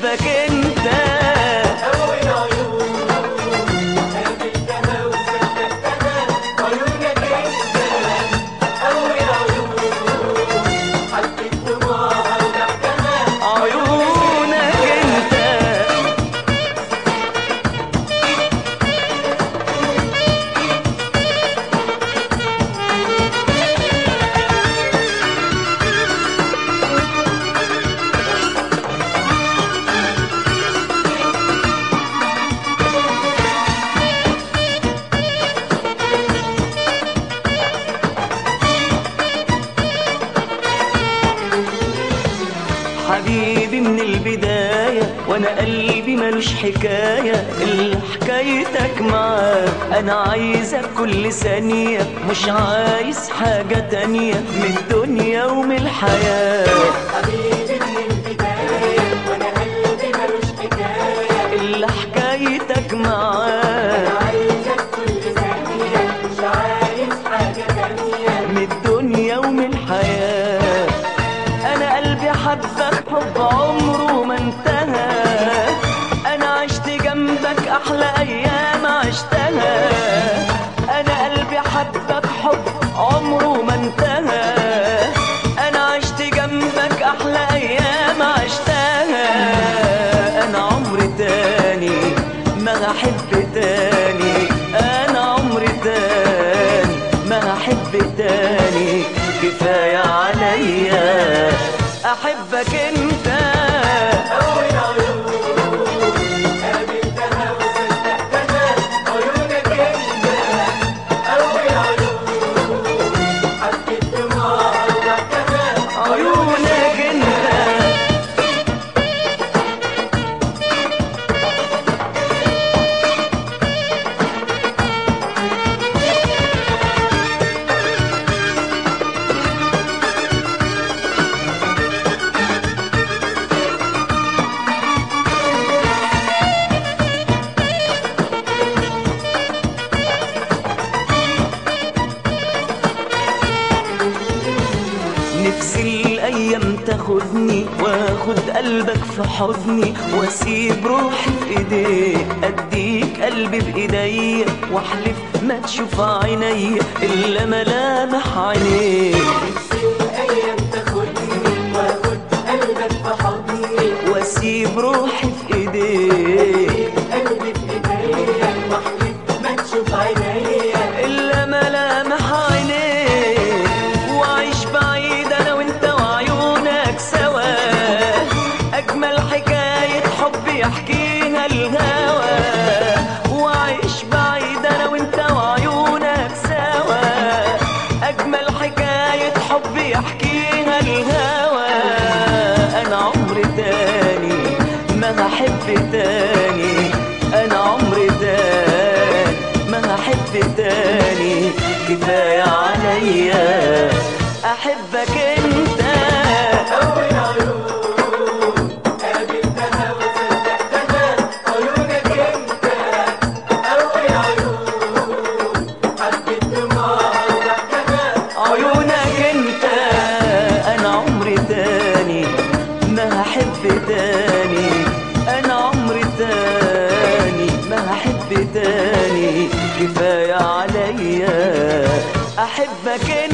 احبك انت. اول عيون قابلتها وصدقتها عيونك انت. اول عيون حبيت دموعها وضحكها عيونك انت. حبيبي من البداية وانا قلبي ملوش حكاية، اللي حكايتك معاه انا عايزك كل ثانية، مش عايز حاجة تانية من الدنيا ومن الحياة. حبيبي من البداية وانا قلبي ملوش حكاية، اللي حكايتك معاه عايزك كل ثانية، مش عايز حاجة تانية من الدنيا ومن الحياة. انا قلبي حبك حب عمره ما انتهى، انا عشت جنبك احلى ايام عشتها. انا قلبي حبك حب عمره ما انتهى، انا عشت جنبك احلى ايام عشتها. انا عمري تاني ما هحب تاني، انا عمري تاني ما هحب تاني، كفاية عليا احبك انت. اول عيون قابلتها وصدقتها عيونك انت. اول عيون حبيت دموعها وضحكها عيونك انت. نفسي الايام تاخدني واخد قلبك في حضني، واسيب روحي في ايديك، اديك قلبي بايديا، واحلف ما تشوف عينيا الا ملامح عينيك. نفسي الايام تاخدني واخد قلبك في حضني، واسيب روحي في ايديك قلبي بايديا، واحلف ما تشوف عينيا الا ملامح عينيك، واعيش بعيد انا وانت وعيونك سوا، اجمل حكاية حب يحكيها الهوى. واعيش بعيد انا وانت وعيونك سوا، اجمل حكاية حب يحكيها الهوى. انا عمري تاني ما هحب تاني، انا عمري تاني ما هحب تاني، كفاية عليا احبك انت. اول عيون قابلتها وصدقتها عيونك انت. اول عيون حبيت دموعها وضحكها عيونك انت. انا عمري تاني ما هحب تاني، انا عمري تاني ما هحب تاني، كفاية عليا احبك انت.